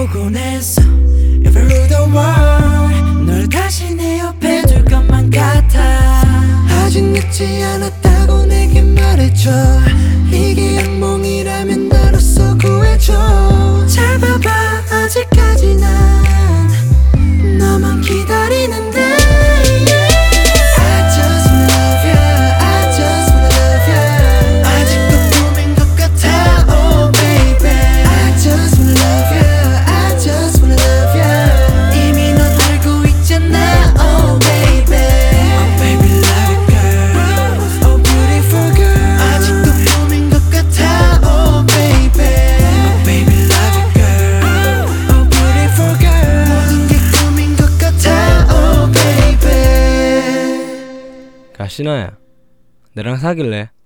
보곤 했어 If I rule the world 널 다시 내 옆에 둘 것만 같아. 아직 늦지 않았다고 내게 말해줘. 이게 악몽이라면 나로서 구해줘. 잘 봐봐 아직까지 난 너만 기다리는데 야 신아야, 나랑 사귈래?